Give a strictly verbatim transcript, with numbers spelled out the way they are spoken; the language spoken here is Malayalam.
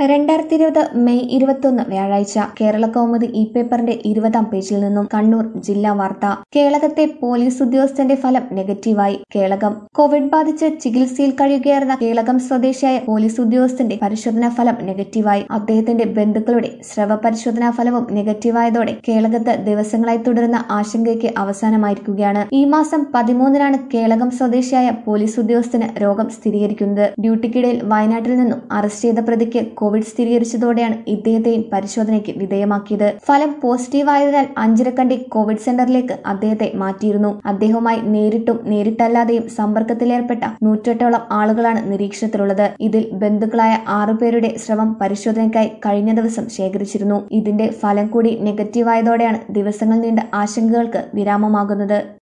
രണ്ടായിരത്തി ഇരുപത് മെയ് ഇരുപത്തൊന്ന് വ്യാഴാഴ്ച കേരള കൗമുദി ഇ പേപ്പറിന്റെ ഇരുപതാം പേജിൽ നിന്നും കണ്ണൂർ ജില്ലാ വാർത്ത. കേളകത്തെ പോലീസ് ഉദ്യോഗസ്ഥന്റെ ഫലം നെഗറ്റീവായി. കേളകം കോവിഡ് ബാധിച്ച് ചികിത്സയിൽ കഴിയുകയായിരുന്ന കേളകം സ്വദേശിയായ പോലീസ് ഉദ്യോഗസ്ഥന്റെ പരിശോധനാ ഫലം നെഗറ്റീവായി. അദ്ദേഹത്തിന്റെ ബന്ധുക്കളുടെ സ്രവ പരിശോധനാ ഫലവും നെഗറ്റീവായതോടെ കേളകത്ത് ദിവസങ്ങളായി തുടരുന്ന ആശങ്കയ്ക്ക് അവസാനമായിരിക്കുകയാണ്. ഈ മാസം പതിമൂന്നിനാണ് കേളകം സ്വദേശിയായ പോലീസ് ഉദ്യോഗസ്ഥന് രോഗം സ്ഥിരീകരിക്കുന്നത്. ഡ്യൂട്ടിക്കിടയിൽ വയനാട്ടിൽ നിന്നും അറസ്റ്റ് ചെയ്ത പ്രതിക്ക് കോവിഡ് സ്ഥിരീകരിച്ചതോടെയാണ് ഇദ്ദേഹത്തെയും പരിശോധനയ്ക്ക് വിധേയമാക്കിയത്. ഫലം പോസിറ്റീവായതിനാൽ അഞ്ചരക്കണ്ടി കോവിഡ് സെന്ററിലേക്ക് അദ്ദേഹത്തെ മാറ്റിയിരുന്നു. അദ്ദേഹവുമായി നേരിട്ടും നേരിട്ടല്ലാതെയും സമ്പർക്കത്തിലേർപ്പെട്ട നൂറ്റെട്ടോളം ആളുകളാണ് നിരീക്ഷണത്തിലുള്ളത്. ഇതിൽ ബന്ധുക്കളായ ആറുപേരുടെ സ്രവം പരിശോധനയ്ക്കായി കഴിഞ്ഞ ദിവസം ശേഖരിച്ചിരുന്നു. ഇതിന്റെ ഫലം കൂടി നെഗറ്റീവായതോടെയാണ് ദിവസങ്ങൾ നീണ്ട ആശങ്കകൾക്ക് വിരാമമാകുന്നത്.